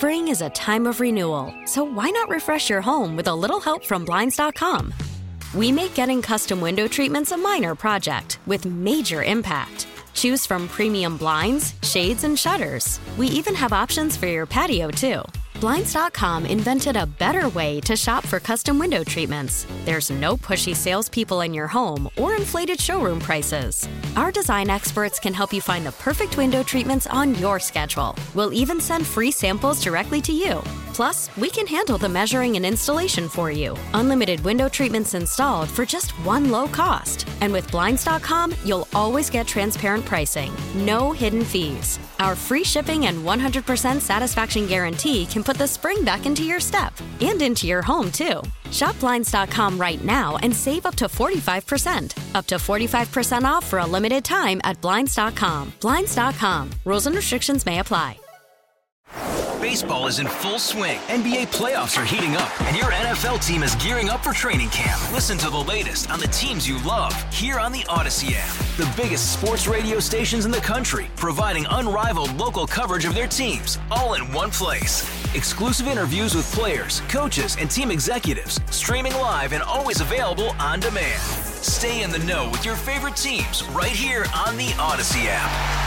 Spring is a time of renewal, so why not refresh your home with a little help from Blinds.com? We make getting custom window treatments a minor project with major impact. Choose from premium blinds, shades, and shutters. We even have options for your patio, too. Blinds.com invented a better way to shop for custom window treatments. There's no pushy salespeople in your home or inflated showroom prices. Our design experts can help you find the perfect window treatments on your schedule. We'll even send free samples directly to you. Plus, we can handle the measuring and installation for you. Unlimited window treatments installed for just one low cost. And with Blinds.com, you'll always get transparent pricing. No hidden fees. Our free shipping and 100% satisfaction guarantee can put the spring back into your step and into your home, too. Shop Blinds.com right now and save up to 45%. Up to 45% off for a limited time at Blinds.com. Blinds.com. Rules and restrictions may apply. Baseball is in full swing. NBA playoffs are heating up, and your NFL team is gearing up for training camp. Listen to the latest on the teams you love here on the Odyssey app. The biggest sports radio stations in the country, providing unrivaled local coverage of their teams, all in one place. Exclusive interviews with players, coaches, and team executives, streaming live and always available on demand. Stay in the know with your favorite teams right here on the Odyssey app.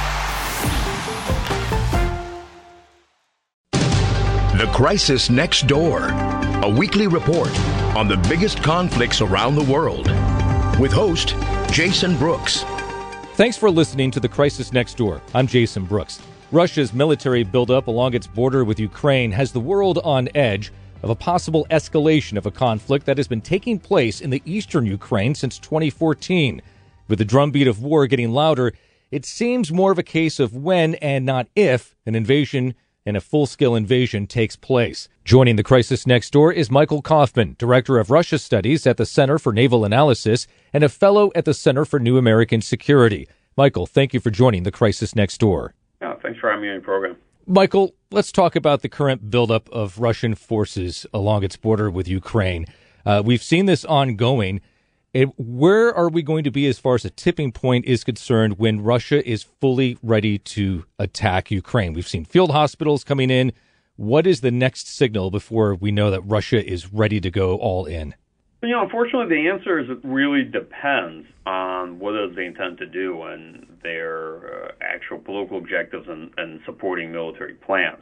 The Crisis Next Door, a weekly report on the biggest conflicts around the world, with host Jason Brooks. Thanks for listening to The Crisis Next Door. I'm Jason Brooks. Russia's military buildup along its border with Ukraine has the world on edge of a possible escalation of a conflict that has been taking place in the eastern Ukraine since 2014. With the drumbeat of war getting louder, it seems more of a case of when and not if an invasion and a full-scale invasion takes place. Joining The Crisis Next Door is Michael Kaufman, Director of Russia Studies at the Center for Naval Analysis and a Fellow at the Center for New American Security. Michael, thank you for joining The Crisis Next Door. Thanks for having me on your program. Michael, let's talk about the current buildup of Russian forces along its border with Ukraine. We've seen this ongoing. Where are we going to be as far as a tipping point is concerned when Russia is fully ready to attack Ukraine? We've seen field hospitals coming in. What is the next signal before we know that Russia is ready to go all in? Unfortunately, the answer is it really depends on what it is they intend to do and their actual political objectives and supporting military plans.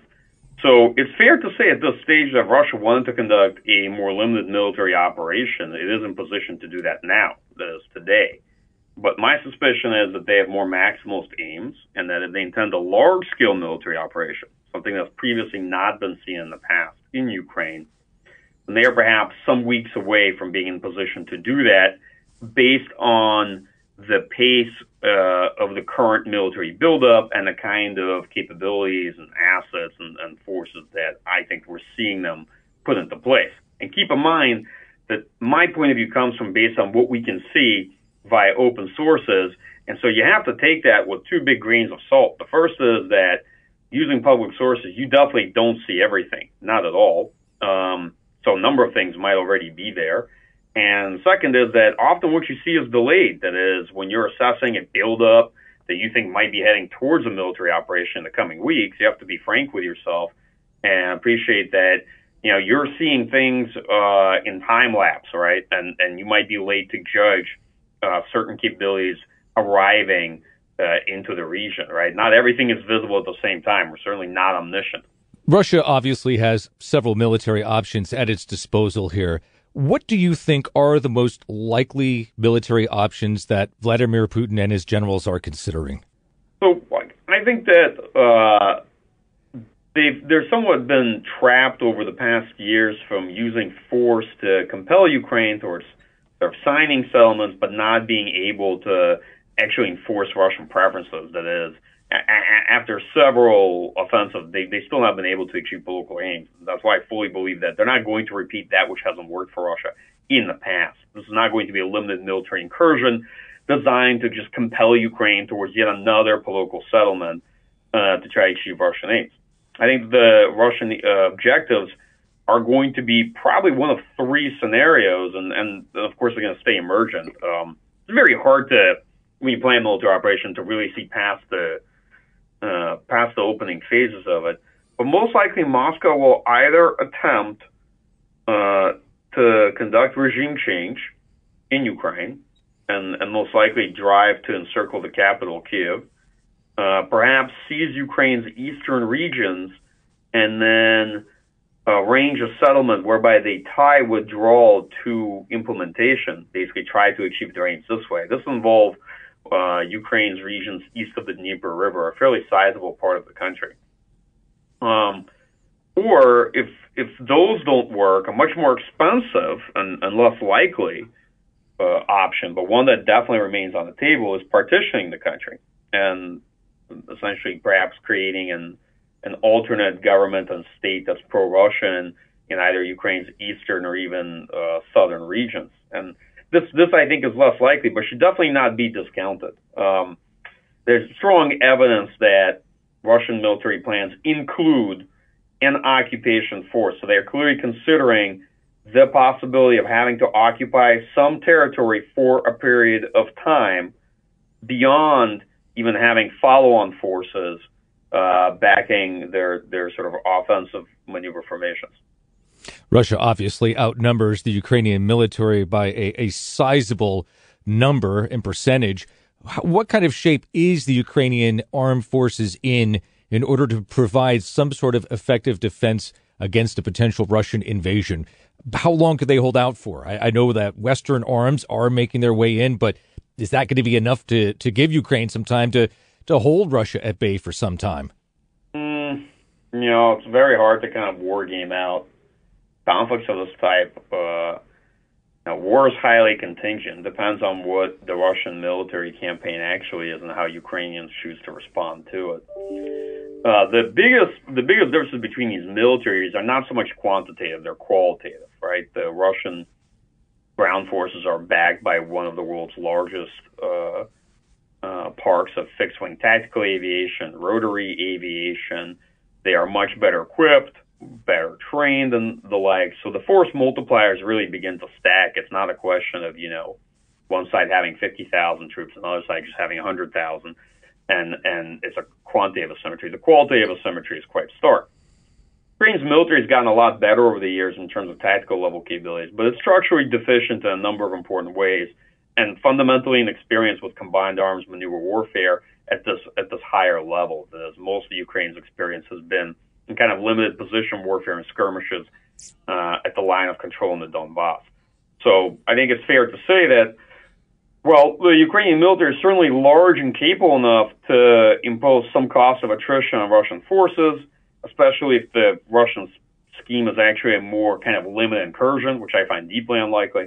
So it's fair to say at this stage that if Russia wanted to conduct a more limited military operation, it is in position to do that now, that is today. But my suspicion is that they have more maximalist aims and that if they intend a large-scale military operation, something that's previously not been seen in the past in Ukraine, then they are perhaps some weeks away from being in position to do that based on the pace of the current military buildup and the kind of capabilities and assets and forces that I think we're seeing them put into place. And keep in mind that my point of view comes from based on what we can see via open sources. And so you have to take that with two big grains of salt. The first is that using public sources, you definitely don't see everything, not at all. So a number of things might already be there. And second is that often what you see is delayed. That is, when you're assessing a buildup that you think might be heading towards a military operation in the coming weeks, you have to be frank with yourself and appreciate that, you're seeing things in time lapse, right? And you might be late to judge certain capabilities arriving into the region, right? Not everything is visible at the same time. We're certainly not omniscient. Russia obviously has several military options at its disposal here. What do you think are the most likely military options that Vladimir Putin and his generals are considering? So I think that they're somewhat been trapped over the past years from using force to compel Ukraine towards sort of signing settlements, but not being able to actually enforce Russian preferences. That is, after several offensives, they still have been able to achieve political aims. That's why I fully believe that they're not going to repeat that which hasn't worked for Russia in the past. This is not going to be a limited military incursion designed to just compel Ukraine towards yet another political settlement to try to achieve Russian aims. I think the Russian objectives are going to be probably one of three scenarios, and of course they're going to stay emergent. It's very hard to, when you plan a military operation, to really see past the opening phases of it. but most likely Moscow will either attempt to conduct regime change in Ukraine and most likely drive to encircle the capital, Kyiv, perhaps seize Ukraine's eastern regions and then arrange a settlement whereby they tie withdrawal to implementation, basically try to achieve the range this way. This involves Ukraine's regions east of the Dnieper River, a fairly sizable part of the country. Or if those don't work, a much more expensive and less likely option, but one that definitely remains on the table, is partitioning the country and essentially perhaps creating an alternate government and state that's pro-Russian in either Ukraine's eastern or even southern regions. And this I think is less likely, but should definitely not be discounted. There's strong evidence that Russian military plans include an occupation force. So they're clearly considering the possibility of having to occupy some territory for a period of time beyond even having follow-on forces backing their sort of offensive maneuver formations. Russia obviously outnumbers the Ukrainian military by a sizable number and percentage. What kind of shape is the Ukrainian armed forces in order to provide some sort of effective defense against a potential Russian invasion? How long could they hold out for? I know that Western arms are making their way in, but is that going to be enough to give Ukraine some time to hold Russia at bay for some time? It's very hard to kind of war game out conflicts of this type. War is highly contingent. Depends on what the Russian military campaign actually is and how Ukrainians choose to respond to it. The biggest differences between these militaries are not so much quantitative; they're qualitative, right? The Russian ground forces are backed by one of the world's largest parks of fixed-wing tactical aviation, rotary aviation. They are much better equipped, better trained, and the like. So the force multipliers really begin to stack. It's not a question of, one side having 50,000 troops and the other side just having 100,000. And it's a quantitative asymmetry. The qualitative asymmetry is quite stark. Ukraine's military has gotten a lot better over the years in terms of tactical level capabilities, but it's structurally deficient in a number of important ways, and fundamentally inexperienced with combined arms maneuver warfare at this higher level, as most of Ukraine's experience has been in kind of limited position warfare and skirmishes at the line of control in the Donbass. So I think it's fair to say that, well, the Ukrainian military is certainly large and capable enough to impose some cost of attrition on Russian forces, especially if the Russian scheme is actually a more kind of limited incursion, which I find deeply unlikely.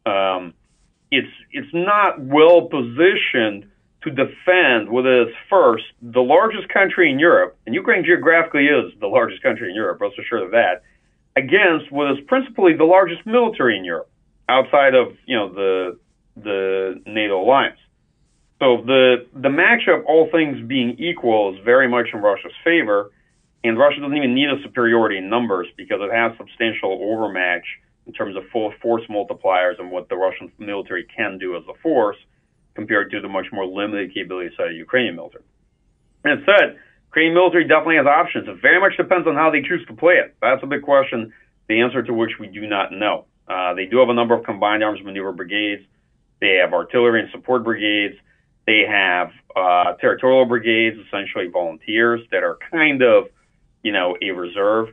It's not well positioned to defend what is first the largest country in Europe, and Ukraine geographically is the largest country in Europe, rest assured of that, against what is principally the largest military in Europe, outside of the NATO alliance. So the matchup, all things being equal, is very much in Russia's favor, and Russia doesn't even need a superiority in numbers because it has substantial overmatch in terms of full force multipliers and what the Russian military can do as a force compared to the much more limited capabilities of the Ukrainian military. And said, Ukrainian military definitely has options. It very much depends on how they choose to play it. That's a big question, the answer to which we do not know. They do have a number of combined arms maneuver brigades. They have artillery and support brigades. They have territorial brigades, essentially volunteers that are kind of, a reserve.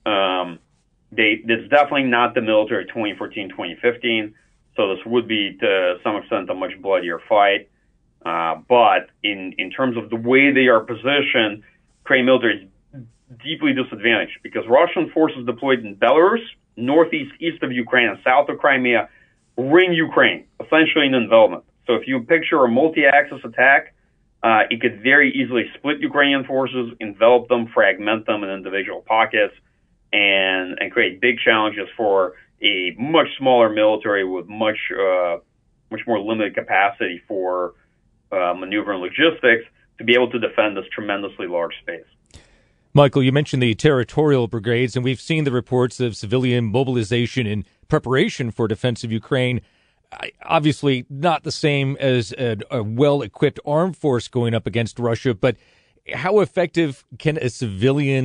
It's definitely not the military 2014, 2015. So this would be, to some extent, a much bloodier fight. But in terms of the way they are positioned, Ukrainian military is deeply disadvantaged because Russian forces deployed in Belarus, northeast, east of Ukraine, and south of Crimea ring Ukraine, essentially in envelopment. So if you picture a multi-axis attack, it could very easily split Ukrainian forces, envelop them, fragment them in individual pockets, and create big challenges for a much smaller military with much more limited capacity for maneuver and logistics to be able to defend this tremendously large space. Michael, you mentioned the territorial brigades, and we've seen the reports of civilian mobilization in preparation for defense of Ukraine. Obviously not the same as a well-equipped armed force going up against Russia, but how effective can a civilian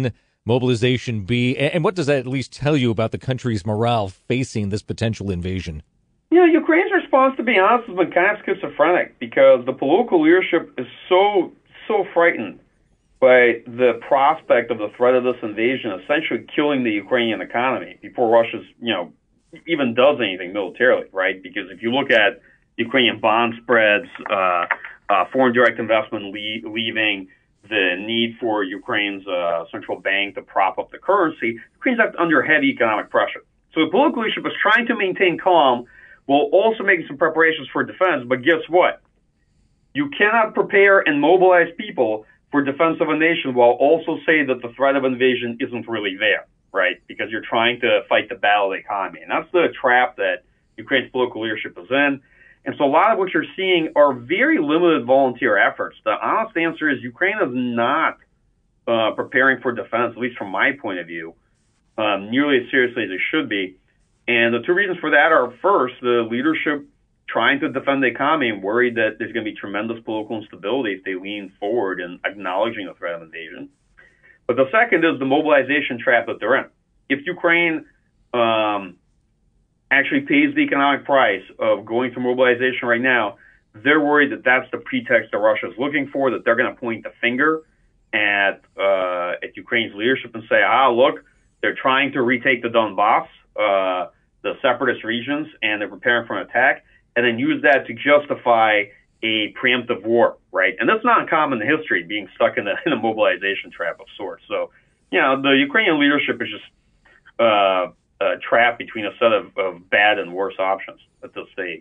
mobilization be? And what does that at least tell you about the country's morale facing this potential invasion? Ukraine's response, to be honest, has been kind of schizophrenic because the political leadership is so frightened by the prospect of the threat of this invasion essentially killing the Ukrainian economy before Russia's, even does anything militarily, right? Because if you look at Ukrainian bond spreads, foreign direct investment leaving, the need for Ukraine's central bank to prop up the currency, Ukraine's under heavy economic pressure. So the political leadership is trying to maintain calm while also making some preparations for defense. But guess what? You cannot prepare and mobilize people for defense of a nation while also say that the threat of invasion isn't really there, right? Because you're trying to fight the battle of the economy. And that's the trap that Ukraine's political leadership is in. And so a lot of what you're seeing are very limited volunteer efforts. The honest answer is Ukraine is not preparing for defense, at least from my point of view, nearly as seriously as it should be. And the two reasons for that are, first, the leadership trying to defend the economy and worried that there's going to be tremendous political instability if they lean forward in acknowledging the threat of invasion. But the second is the mobilization trap that they're in. If Ukraine actually pays the economic price of going through mobilization right now, they're worried that that's the pretext that Russia is looking for, that they're going to point the finger at Ukraine's leadership and say, look, they're trying to retake the Donbass, the separatist regions, and they're preparing for an attack, and then use that to justify a preemptive war, right? And that's not uncommon in history, being stuck in a mobilization trap of sorts. So, the Ukrainian leadership is just trapped between a set of bad and worse options at this stage.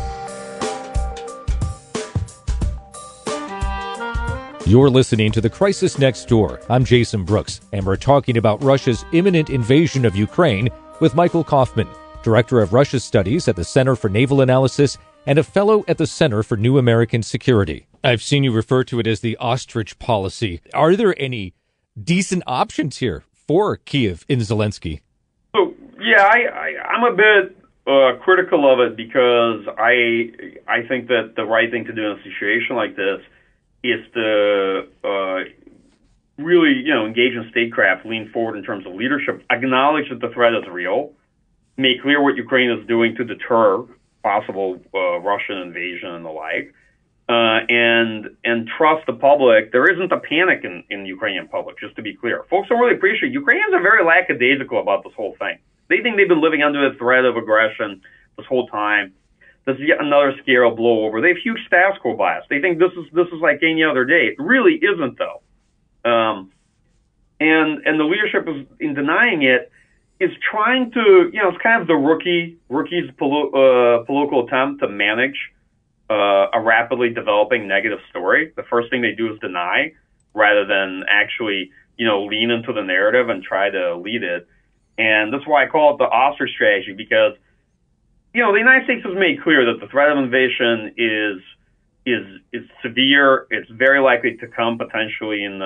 You're listening to The Crisis Next Door. I'm Jason Brooks, and we're talking about Russia's imminent invasion of Ukraine with Michael Kaufman, Director of Russia Studies at the Center for Naval Analysis and a Fellow at the Center for New American Security. I've seen you refer to it as the ostrich policy. Are there any decent options here for Kyiv in Zelensky? So, I'm a bit critical of it because I think that the right thing to do in a situation like this is to really, engage in statecraft, lean forward in terms of leadership, acknowledge that the threat is real, make clear what Ukraine is doing to deter possible Russian invasion and the like, and trust the public. There isn't a panic in the Ukrainian public, just to be clear. Folks don't really appreciate Ukrainians are very lackadaisical about this whole thing. They think they've been living under the threat of aggression this whole time. This is yet another scare will blow over. They have huge status quo bias. They think this is like any other day. It really isn't, though. And the leadership is, in denying it, is trying to, it's kind of the rookie's political attempt to manage a rapidly developing negative story. The first thing they do is deny rather than actually, lean into the narrative and try to lead it. And that's why I call it the ostrich strategy, because, the United States has made clear that the threat of invasion is severe. It's very likely to come potentially in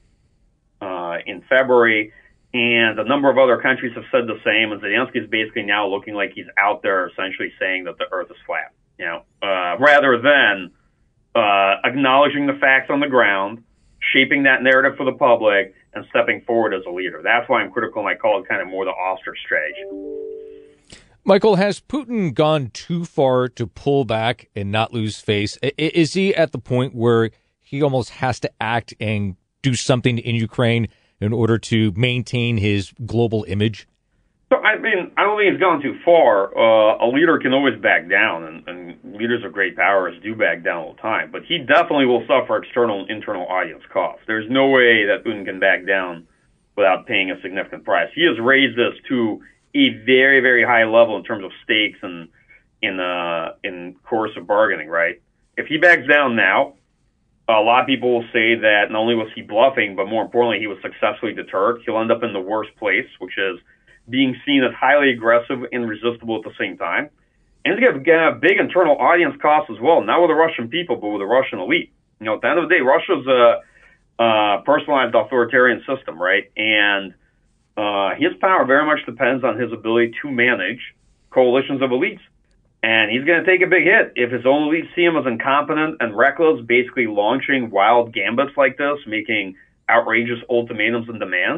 February. And a number of other countries have said the same. And Zelensky is basically now looking like he's out there essentially saying that the earth is flat, rather than acknowledging the facts on the ground, shaping that narrative for the public, and stepping forward as a leader. That's why I'm critical, and I call it kind of more the ostrich strategy. Michael, has Putin gone too far to pull back and not lose face? Is he at the point where he almost has to act and do something in Ukraine in order to maintain his global image? So, I don't think he's gone too far. A leader can always back down, and leaders of great powers do back down all the time. But he definitely will suffer external and internal audience costs. There's no way that Putin can back down without paying a significant price. He has raised this to a very, very high level in terms of stakes and in coercive bargaining, right? If he backs down now, a lot of people will say that not only was he bluffing, but more importantly, he was successfully deterred. He'll end up in the worst place, which is being seen as highly aggressive and resistible at the same time. And it's going to have big internal audience costs as well, not with the Russian people, but with the Russian elite. At the end of the day, Russia's a personalized authoritarian system, right? And his power very much depends on his ability to manage coalitions of elites. And he's going to take a big hit if his own elites see him as incompetent and reckless, basically launching wild gambits like this, making outrageous ultimatums and demands.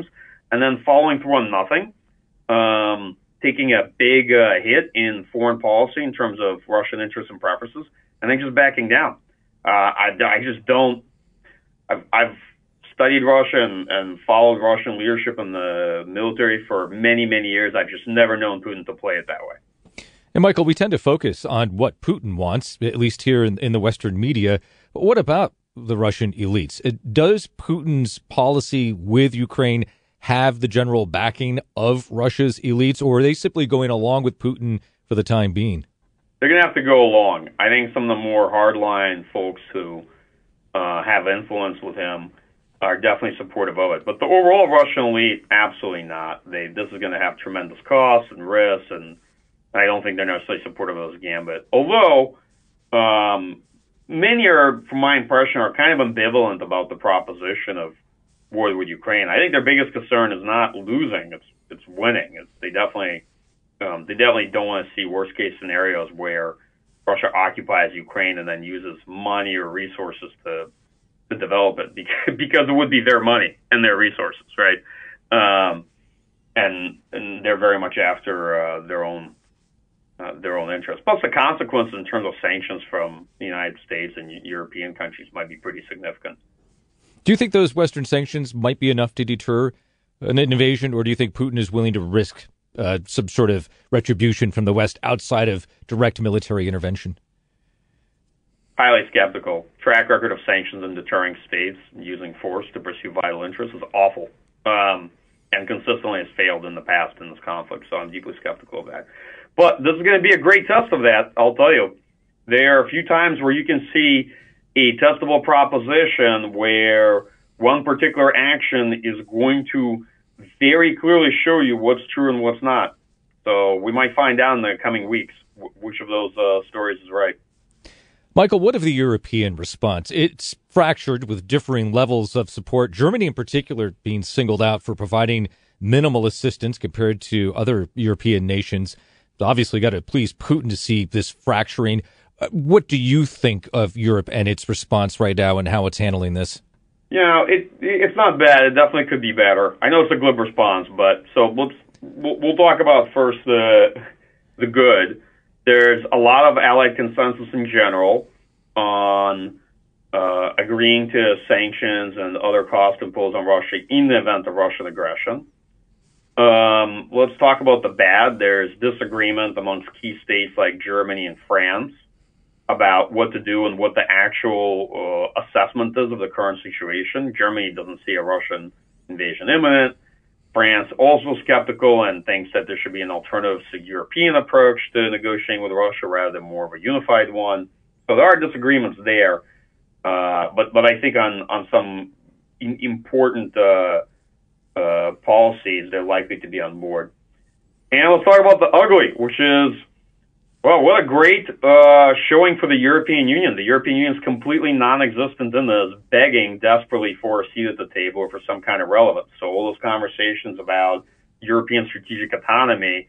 and then following through on nothing, taking a big hit in foreign policy in terms of Russian interests and preferences, and then just backing down. I just don't. I've studied Russia and followed Russian leadership in the military for many, many years. I've just never known Putin to play it that way. And Michael, we tend to focus on what Putin wants, at least here in the Western media. But what about the Russian elites? Does Putin's policy with Ukraine have the general backing of Russia's elites, or are they simply going along with Putin for the time being? They're going to have to go along. I think some of the more hardline folks who have influence with him are definitely supportive of it. But the overall Russian elite, absolutely not. This is going to have tremendous costs and risks, and I don't think they're necessarily supportive of this gambit. Although many are, from my impression, are kind of ambivalent about the proposition of war with Ukraine. I think their biggest concern is not losing; it's winning. They definitely don't want to see worst case scenarios where Russia occupies Ukraine and then uses money or resources to develop it, because it would be their money and their resources, right? And they're very much after their own interests. Plus, the consequences in terms of sanctions from the United States and European countries might be pretty significant. Do you think those Western sanctions might be enough to deter an invasion, or do you think Putin is willing to risk some sort of retribution from the West outside of direct military intervention? Highly skeptical. Track record of sanctions and deterring states using force to pursue vital interests is awful, and consistently has failed in the past in this conflict, so I'm deeply skeptical of that. But this is going to be a great test of that, I'll tell you. There are a few times where you can see a testable proposition where one particular action is going to very clearly show you what's true and what's not. So we might find out in the coming weeks which of those stories is right. Michael, what of the European response? It's fractured with differing levels of support, Germany in particular being singled out for providing minimal assistance compared to other European nations. Obviously got to please Putin to see this fracturing. What do you think of Europe and its response right now and how it's handling this? You know, it's not bad. It definitely could be better. I know it's a glib response, but so we'll talk about first the good. There's a lot of allied consensus in general on agreeing to sanctions and other costs imposed on Russia in the event of Russian aggression. Let's talk about the bad. There's disagreement amongst key states like Germany and France about what to do and what the actual assessment is of the current situation. Germany doesn't see a Russian invasion imminent. France also skeptical and thinks that there should be an alternative to European approach to negotiating with Russia rather than more of a unified one. So there are disagreements there, but I think on some important policies, they're likely to be on board. And let's talk about the ugly, which is, well, what a great showing for the European Union. The European Union is completely non-existent in this, begging desperately for a seat at the table or for some kind of relevance. So all those conversations about European strategic autonomy,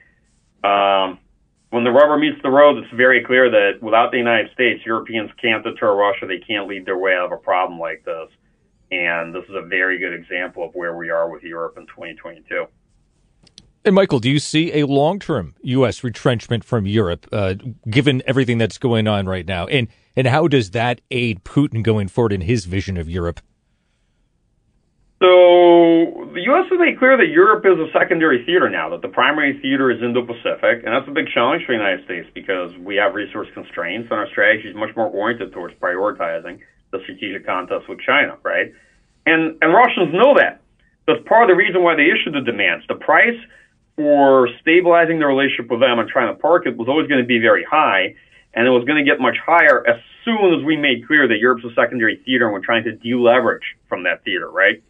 when the rubber meets the road, it's very clear that without the United States, Europeans can't deter Russia. They can't lead their way out of a problem like this. And this is a very good example of where we are with Europe in 2022. And Michael, do you see a long-term U.S. retrenchment from Europe, given everything that's going on right now? And how does that aid Putin going forward in his vision of Europe? So the U.S. has made clear that Europe is a secondary theater now, that the primary theater is Indo-Pacific, and that's a big challenge for the United States because we have resource constraints, and our strategy is much more oriented towards prioritizing the strategic contest with China, right? And Russians know that. That's part of the reason why they issued the demands. The price for stabilizing the relationship with them and trying to park it was always going to be very high, and it was going to get much higher as soon as we made clear that Europe's a secondary theater and we're trying to deleverage from that theater, right?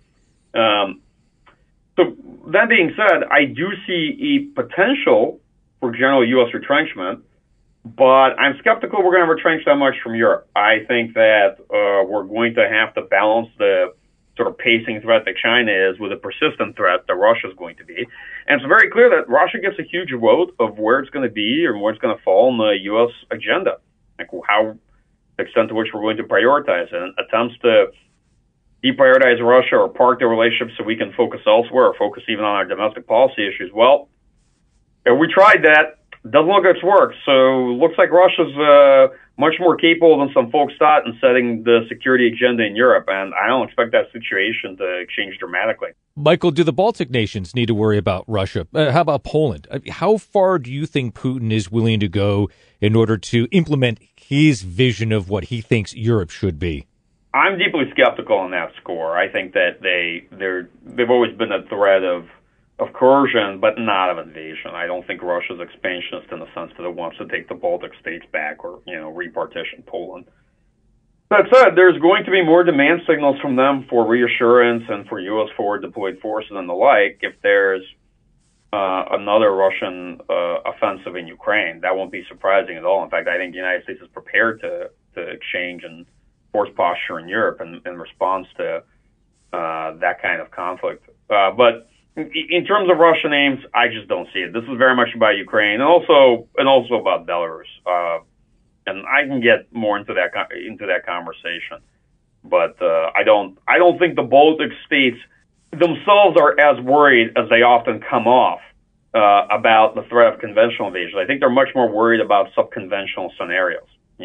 So that being said, I do see a potential for general U.S. retrenchment, but I'm skeptical we're going to retrench that much from Europe. I think that we're going to have to balance the sort of pacing threat that China is with a persistent threat that Russia is going to be. And it's very clear that Russia gets a huge vote of where it's going to be and where it's going to fall in the U.S. agenda, like how the extent to which we're going to prioritize it. And attempts to deprioritize Russia or park their relationship so we can focus elsewhere or focus even on our domestic policy issues. Well, if we tried that, doesn't look like it's worked. So looks like Russia's much more capable than some folks thought in setting the security agenda in Europe, and I don't expect that situation to change dramatically. Michael, do the Baltic nations need to worry about Russia? How about Poland? How far do you think Putin is willing to go in order to implement his vision of what he thinks Europe should be? I'm deeply skeptical on that score. I think that they've always been a threat of coercion, but not of invasion. I don't think Russia's expansionist in the sense that it wants to take the Baltic states back or, repartition Poland. That said, there's going to be more demand signals from them for reassurance and for U.S. forward deployed forces and the like if there's another Russian offensive in Ukraine. That won't be surprising at all. In fact, I think the United States is prepared to change and force posture in Europe in response to that kind of conflict. But in terms of Russian aims, I just don't see it. This is very much about Ukraine and also about Belarus. And I can get more into that conversation, but I don't think the Baltic states themselves are as worried as they often come off about the threat of conventional invasion. I think they're much more worried about subconventional scenarios.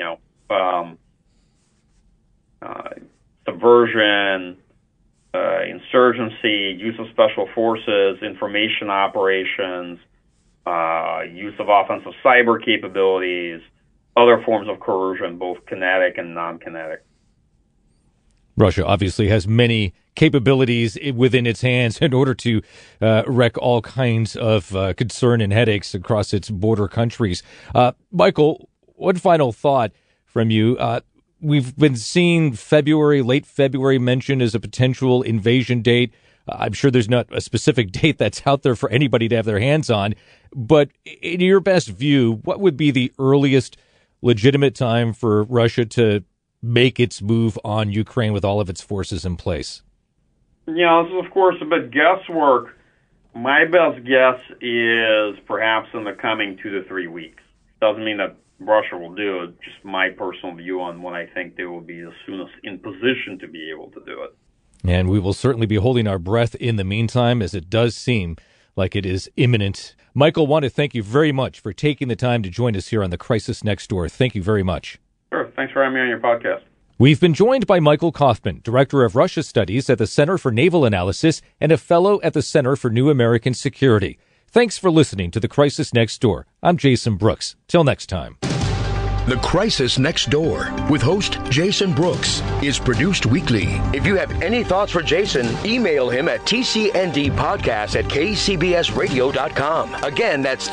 Subversion, insurgency, use of special forces, information operations, use of offensive cyber capabilities, other forms of coercion, both kinetic and non-kinetic. Russia obviously has many capabilities within its hands in order to wreak all kinds of concern and headaches across its border countries. Michael, one final thought from you. We've been seeing late February mentioned as a potential invasion date. I'm sure there's not a specific date that's out there for anybody to have their hands on. But in your best view, what would be the earliest legitimate time for Russia to make its move on Ukraine with all of its forces in place? This is, of course, a bit guesswork. My best guess is perhaps in the coming 2 to 3 weeks. Doesn't mean that Russia will do it, just my personal view on when I think they will be the soonest in position to be able to do it. And we will certainly be holding our breath in the meantime, as it does seem like it is imminent. Michael, want to thank you very much for taking the time to join us here on The Crisis Next Door. Thank you very much. Sure. Thanks for having me on your podcast. We've been joined by Michael Kaufman, Director of Russia Studies at the Center for Naval Analysis and a Fellow at the Center for New American Security. Thanks for listening to The Crisis Next Door. I'm Jason Brooks. Till next time. The Crisis Next Door with host Jason Brooks is produced weekly. If you have any thoughts for Jason, email him at tcndpodcast@kcbsradio.com. Again, that's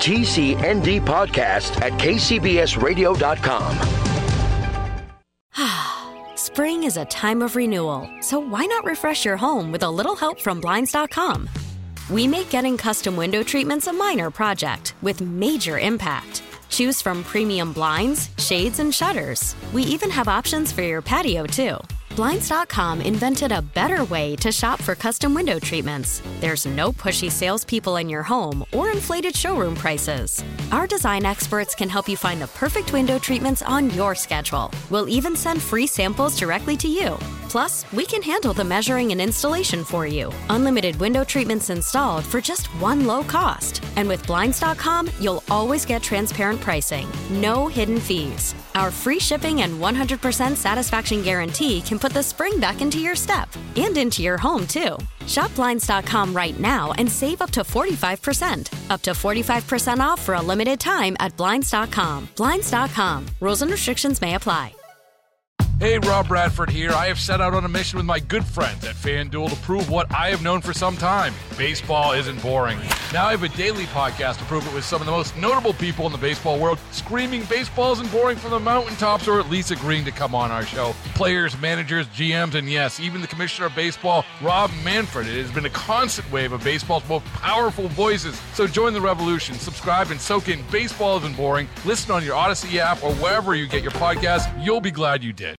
tcndpodcast@kcbsradio.com. Spring is a time of renewal, so why not refresh your home with a little help from Blinds.com? We make getting custom window treatments a minor project with major impact. Choose from premium blinds, shades, and shutters. We even have options for your patio, too. Blinds.com invented a better way to shop for custom window treatments. There's no pushy salespeople in your home or inflated showroom prices. Our design experts can help you find the perfect window treatments on your schedule. We'll even send free samples directly to you. Plus, we can handle the measuring and installation for you. Unlimited window treatments installed for just one low cost. And with Blinds.com, you'll always get transparent pricing. No hidden fees. Our free shipping and 100% satisfaction guarantee can put the spring back into your step and into your home, too. Shop Blinds.com right now and save up to 45%. Up to 45% off for a limited time at Blinds.com. Blinds.com. Rules and restrictions may apply. Hey, Rob Bradford here. I have set out on a mission with my good friends at FanDuel to prove what I have known for some time. Baseball isn't boring. Now I have a daily podcast to prove it with some of the most notable people in the baseball world, screaming baseball isn't boring from the mountaintops, or at least agreeing to come on our show. Players, managers, GMs, and yes, even the commissioner of baseball, Rob Manfred. It has been a constant wave of baseball's most powerful voices. So join the revolution. Subscribe and soak in Baseball Isn't Boring. Listen on your Odyssey app or wherever you get your podcasts. You'll be glad you did.